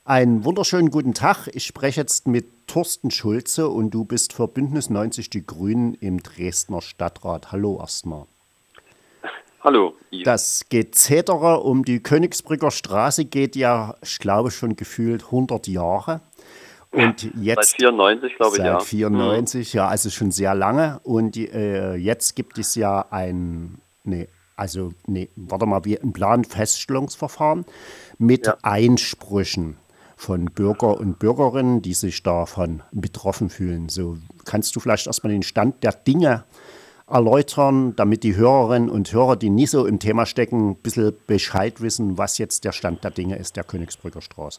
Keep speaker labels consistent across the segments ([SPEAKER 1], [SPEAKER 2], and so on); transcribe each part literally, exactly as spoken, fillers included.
[SPEAKER 1] Einen wunderschönen guten Tag. Ich spreche jetzt mit Thorsten Schulze und du bist für Bündnis neunzig Die Grünen im Dresdner Stadtrat. Hallo erstmal.
[SPEAKER 2] Hallo, Yves.
[SPEAKER 1] Das Gezetere um die Königsbrücker Straße geht ja, ich glaube, schon gefühlt hundert Jahre. Und
[SPEAKER 2] Seit
[SPEAKER 1] jetzt
[SPEAKER 2] vierundneunzig, glaube ich,
[SPEAKER 1] seit
[SPEAKER 2] ja. Mhm.
[SPEAKER 1] vierundneunzig, ja, also schon sehr lange. Und äh, jetzt gibt es ja ein, nee, also, nee, warte mal, wie ein Planfeststellungsverfahren mit
[SPEAKER 2] Ja.
[SPEAKER 1] Einsprüchen von Bürger und Bürgerinnen, die sich davon betroffen fühlen. So, kannst du vielleicht erstmal den Stand der Dinge erläutern, damit die Hörerinnen und Hörer, die nicht so im Thema stecken, ein bisschen Bescheid wissen, was jetzt der Stand der Dinge ist der Königsbrücker Straße?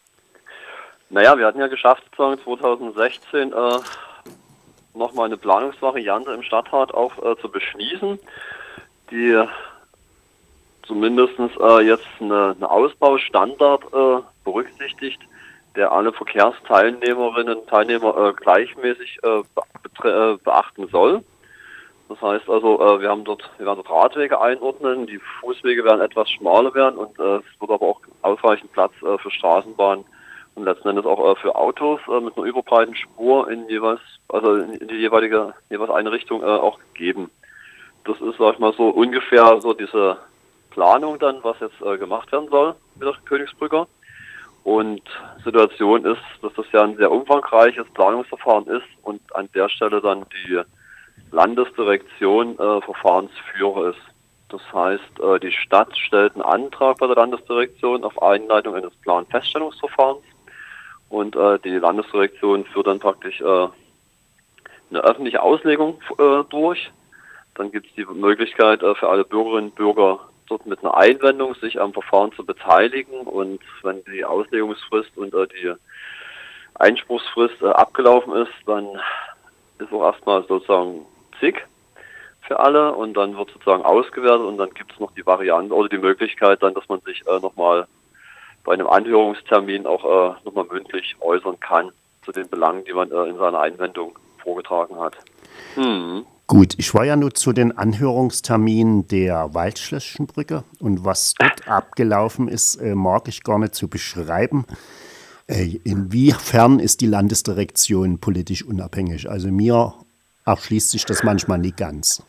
[SPEAKER 2] Naja, wir hatten ja geschafft, sozusagen zwanzig sechzehn äh, nochmal eine Planungsvariante im Stadtrat auch äh, zu beschließen, die zumindest äh, jetzt eine, eine Ausbaustandard äh, berücksichtigt, der alle Verkehrsteilnehmerinnen und Teilnehmer äh, gleichmäßig äh, be äh, beachten soll. Das heißt also, äh, wir haben dort, wir werden dort Radwege einordnen, die Fußwege werden etwas schmaler werden und äh, es wird aber auch ausreichend Platz äh, für Straßenbahnen und letzten Endes auch äh, für Autos äh, mit einer überbreiten Spur in jeweils, also in, in die jeweilige, jeweils eine Richtung äh, auch geben. Das ist, sag ich mal, so ungefähr so diese Planung dann, was jetzt äh, gemacht werden soll mit der Königsbrücker. Und Situation ist, dass das ja ein sehr umfangreiches Planungsverfahren ist und an der Stelle dann die Landesdirektion äh, Verfahrensführer ist. Das heißt, äh, die Stadt stellt einen Antrag bei der Landesdirektion auf Einleitung eines Planfeststellungsverfahrens und äh, die Landesdirektion führt dann praktisch äh, eine öffentliche Auslegung äh, durch. Dann gibt es die Möglichkeit äh, für alle Bürgerinnen und Bürger dort mit einer Einwendung sich am Verfahren zu beteiligen und wenn die Auslegungsfrist und äh, die Einspruchsfrist äh, abgelaufen ist, dann ist auch erstmal sozusagen zig für alle und dann wird sozusagen ausgewertet und dann gibt es noch die Variante oder die Möglichkeit dann, dass man sich äh, nochmal bei einem Anhörungstermin auch äh, nochmal mündlich äußern kann zu den Belangen, die man äh, in seiner Einwendung vorgetragen hat. Hm.
[SPEAKER 1] Gut, ich war ja nur zu den Anhörungsterminen der Waldschlösschen Brücke und was dort abgelaufen ist, äh, mag ich gar nicht zu beschreiben. Äh, inwiefern ist die Landesdirektion politisch unabhängig? Also mir erschließt sich das manchmal nicht ganz.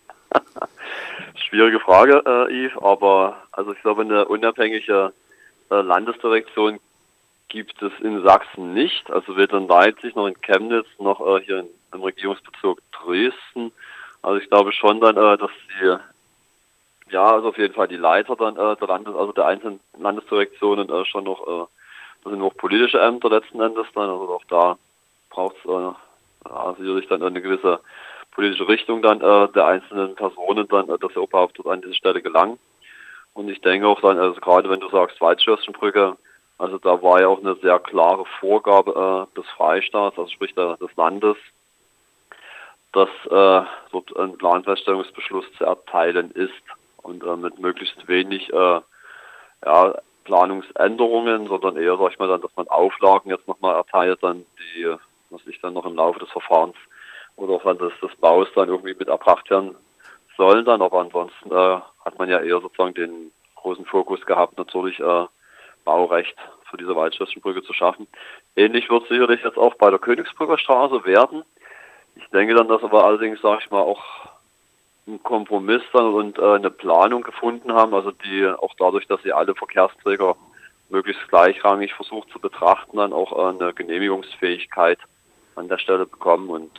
[SPEAKER 2] Schwierige Frage, äh, Yves, aber also ich glaube, eine unabhängige äh, Landesdirektion gibt es in Sachsen nicht. Also weder in Leipzig noch in Chemnitz noch äh, hier in, im Regierungsbezirk Dresden. Also ich glaube schon dann, äh, dass die, ja, also auf jeden Fall die Leiter dann äh, der Landes, also der einzelnen Landesdirektionen äh, schon noch, äh, das sind noch politische Ämter letzten Endes dann, also auch da braucht es äh, ja, sicherlich dann eine gewisse politische Richtung dann äh, der einzelnen Personen dann, äh, dass sie überhaupt dort an diese Stelle gelangen. Und ich denke auch dann, also gerade wenn du sagst Waldschlösschenbrücke, also da war ja auch eine sehr klare Vorgabe äh, des Freistaats, also sprich der, des Landes, dass äh, dort ein Planfeststellungsbeschluss zu erteilen ist und äh, mit möglichst wenig äh, ja, Planungsänderungen, sondern eher, sag ich mal, dann, dass man Auflagen jetzt nochmal erteilt, dann die, was sich dann noch im Laufe des Verfahrens oder auch dann des, des Baus dann irgendwie mit erbracht werden sollen dann, aber ansonsten äh, hat man ja eher sozusagen den großen Fokus gehabt, natürlich äh, Baurecht für diese Waldschlösschenbrücke zu schaffen. Ähnlich wird sicherlich jetzt auch bei der Königsbrücker Straße werden. Ich denke dann, dass aber allerdings, sage ich mal, auch ein Kompromiss dann und äh, eine Planung gefunden haben, also die auch dadurch, dass sie alle Verkehrsträger möglichst gleichrangig versucht zu betrachten, dann auch äh, eine Genehmigungsfähigkeit an der Stelle bekommen und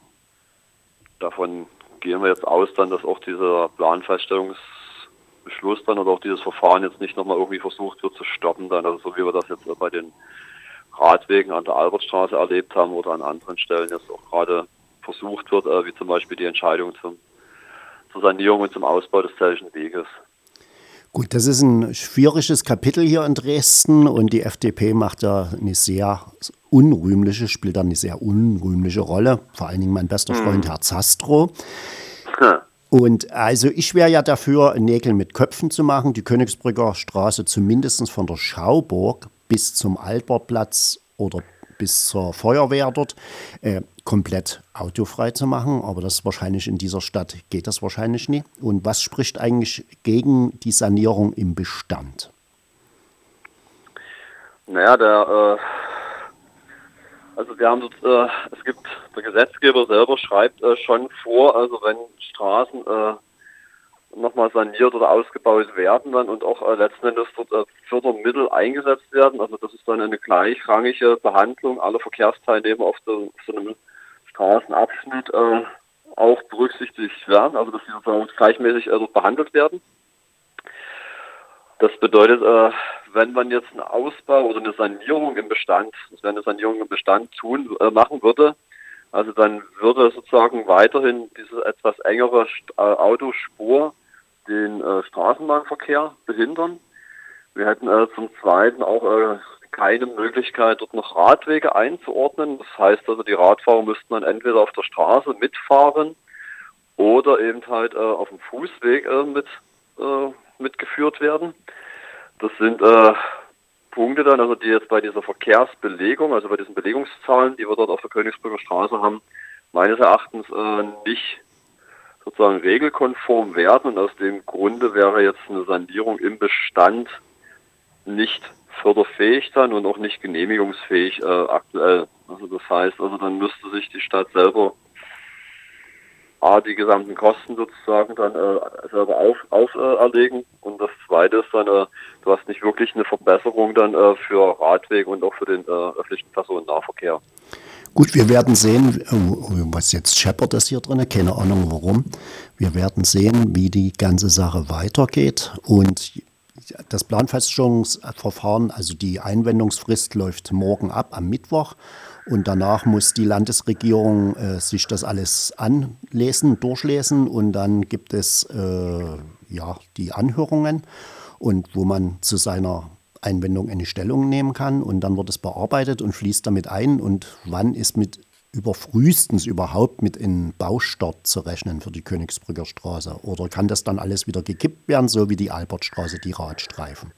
[SPEAKER 2] davon gehen wir jetzt aus, dann, dass auch dieser Planfeststellungsbeschluss dann oder auch dieses Verfahren jetzt nicht nochmal irgendwie versucht wird zu stoppen, dann, also so wie wir das jetzt bei den Radwegen an der Albertstraße erlebt haben oder an anderen Stellen jetzt auch gerade versucht wird, äh, wie zum Beispiel die Entscheidung zum, zur Sanierung und zum Ausbau des Zellischen Weges.
[SPEAKER 1] Gut, das ist ein schwieriges Kapitel hier in Dresden und die F D P macht da eine sehr unrühmliche, spielt da eine sehr unrühmliche Rolle. Vor allen Dingen mein bester Freund Herr Zastrow. Und also ich wäre ja dafür, Nägel mit Köpfen zu machen, die Königsbrücker Straße zumindest von der Schauburg bis zum Albertplatz oder bis zur Feuerwehr dort äh, komplett autofrei zu machen. Aber das wahrscheinlich in dieser Stadt geht das wahrscheinlich nicht. Und was spricht eigentlich gegen die Sanierung im Bestand?
[SPEAKER 2] Naja, der, äh, also wir haben, äh, es gibt, der Gesetzgeber selber schreibt äh, schon vor, also wenn Straßen äh, nochmal saniert oder ausgebaut werden dann und auch äh, letzten Endes dort äh, Fördermittel eingesetzt werden, also das ist dann eine gleichrangige Behandlung aller Verkehrsteilnehmer auf, der, auf so einem Straßenabschnitt äh, auch berücksichtigt werden, also dass die sozusagen gleichmäßig äh, dort behandelt werden. Das bedeutet, äh, wenn man jetzt einen Ausbau oder eine Sanierung im Bestand, das wäre eine Sanierung im Bestand tun, äh, machen würde, also dann würde sozusagen weiterhin diese etwas engere St- äh, Autospur den äh, Straßenbahnverkehr behindern. Wir hätten äh, zum Zweiten auch äh, keine Möglichkeit, dort noch Radwege einzuordnen. Das heißt also, die Radfahrer müssten dann entweder auf der Straße mitfahren oder eben halt äh, auf dem Fußweg äh, mit äh, mitgeführt werden. Das sind äh, Punkte dann, also die jetzt bei dieser Verkehrsbelegung, also bei diesen Belegungszahlen, die wir dort auf der Königsbrücker Straße haben, meines Erachtens äh, nicht sozusagen regelkonform werden. Und aus dem Grunde wäre jetzt eine Sanierung im Bestand nicht förderfähig dann und auch nicht genehmigungsfähig äh, aktuell. Also das heißt, also dann müsste sich die Stadt selber A, die gesamten Kosten sozusagen dann äh, selber auf, auferlegen. Und das Zweite ist dann, äh, du hast nicht wirklich eine Verbesserung dann äh, für Radwege und auch für den äh, öffentlichen Personennahverkehr.
[SPEAKER 1] Gut, wir werden sehen, was jetzt scheppert das hier drin, keine Ahnung warum. Wir werden sehen, wie die ganze Sache weitergeht. Und das Planfeststellungsverfahren, also die Einwendungsfrist läuft morgen ab, am Mittwoch. Und danach muss die Landesregierung äh, sich das alles anlesen, durchlesen. Und dann gibt es äh, ja, die Anhörungen, und wo man zu seiner Einwendung eine Stellung nehmen kann. Und dann wird es bearbeitet und fließt damit ein. Und wann ist mit über frühestens überhaupt mit einem Baustart zu rechnen für die Königsbrücker Straße? Oder kann das dann alles wieder gekippt werden, so wie die Albertstraße, die Radstreifen?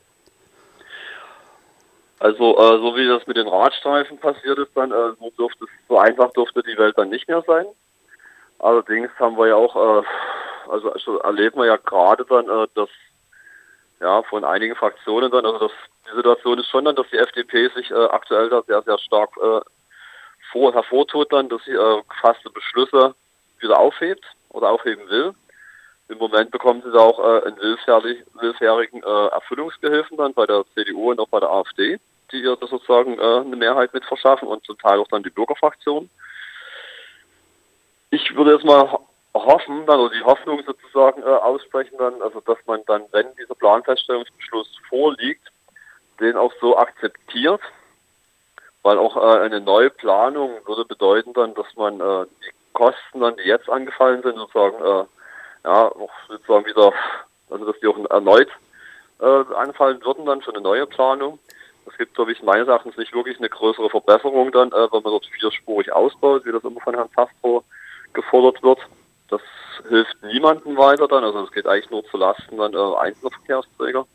[SPEAKER 2] Also äh, so wie das mit den Radstreifen passiert ist, dann äh, so, dürfte, so einfach dürfte die Welt dann nicht mehr sein. Allerdings haben wir ja auch, äh, also, also erleben wir ja gerade dann, äh, dass ja von einigen Fraktionen dann, also das, die Situation ist schon dann, dass die F D P sich äh, aktuell da sehr, sehr stark äh, vor, hervortut dann, dass sie äh, gefasste Beschlüsse wieder aufhebt oder aufheben will. Im Moment bekommen sie da auch äh, einen willfährig, willfährigen äh, Erfüllungsgehilfen dann bei der C D U und auch bei der AfD, die ihr das sozusagen äh, eine Mehrheit mit verschaffen und zum Teil auch dann die Bürgerfraktion. Ich würde jetzt mal hoffen, dann, oder die Hoffnung sozusagen äh, aussprechen dann, also dass man dann, wenn dieser Planfeststellungsbeschluss vorliegt, den auch so akzeptiert, weil auch äh, eine neue Planung würde bedeuten dann, dass man äh, die Kosten dann, die jetzt angefallen sind, sozusagen äh, ja, auch sozusagen wieder, also dass die auch erneut äh, anfallen würden dann für eine neue Planung. Es gibt, glaube ich, meines Erachtens nicht wirklich eine größere Verbesserung dann, äh, wenn man dort vierspurig ausbaut, wie das immer von Herrn Zastro gefordert wird. Das hilft niemandem weiter dann, also es geht eigentlich nur zu Lasten dann äh, einzelner Verkehrsträger.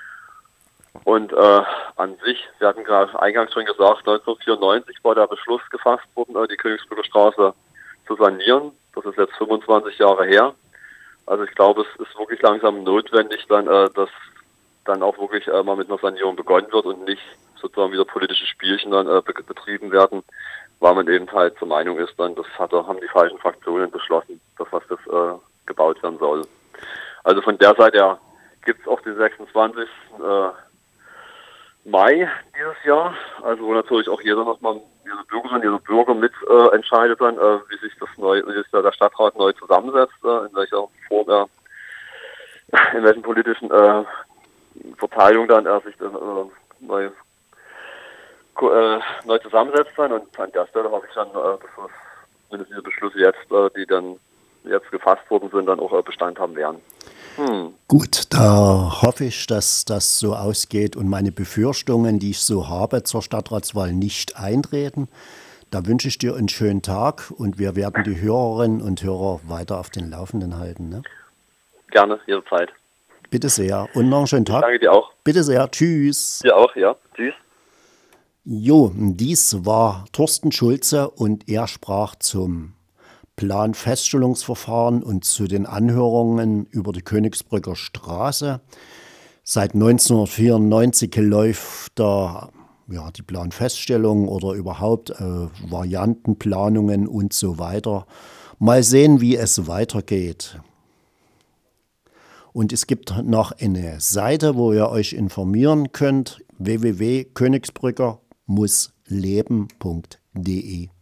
[SPEAKER 2] Und äh, an sich, wir hatten gerade eingangs schon gesagt, neunzehnhundertvierundneunzig war der Beschluss gefasst worden, äh, die Königsbrücker Straße zu sanieren. Das ist jetzt fünfundzwanzig Jahre her. Also ich glaube, es ist wirklich langsam notwendig, dann, äh, dass dann auch wirklich äh, mal mit einer Sanierung begonnen wird und nicht sozusagen wieder politische Spielchen dann äh, be- betrieben werden, weil man eben halt zur Meinung ist, dann das hat, haben die falschen Fraktionen beschlossen, dass was das äh, gebaut werden soll. Also von der Seite her gibt es auch den sechsundzwanzigsten Äh, Mai dieses Jahr, also wo natürlich auch jeder nochmal, jede Bürgerin, jeder Bürger mit äh, entscheidet dann, äh, wie sich das neu, wie sich da der Stadtrat neu zusammensetzt, äh, in welcher Form er, in welchen politischen äh, Verteilung dann er sich dann äh, neu, äh, neu zusammensetzt dann. Und an der Stelle habe ich dann, äh, dass das, zumindest diese Beschlüsse jetzt, äh, die dann jetzt gefasst worden sind, dann auch äh, Bestand haben werden. Hm.
[SPEAKER 1] Gut, da hoffe ich, dass das so ausgeht und meine Befürchtungen, die ich so habe zur Stadtratswahl, nicht eintreten. Da wünsche ich dir einen schönen Tag und wir werden die Hörerinnen und Hörer weiter auf den Laufenden halten. Ne?
[SPEAKER 2] Gerne, jederzeit.
[SPEAKER 1] Bitte sehr und noch einen schönen Tag.
[SPEAKER 2] Ich danke dir auch.
[SPEAKER 1] Bitte sehr, tschüss.
[SPEAKER 2] Dir auch, ja. Tschüss.
[SPEAKER 1] Jo, dies war Thorsten Schulze und er sprach zum Planfeststellungsverfahren und zu den Anhörungen über die Königsbrücker Straße. Seit neunzehnhundertvierundneunzig läuft der ja, die Planfeststellung oder überhaupt äh, Variantenplanungen und so weiter. Mal sehen, wie es weitergeht. Und es gibt noch eine Seite, wo ihr euch informieren könnt, w w w punkt königsbrücker muss leben punkt de.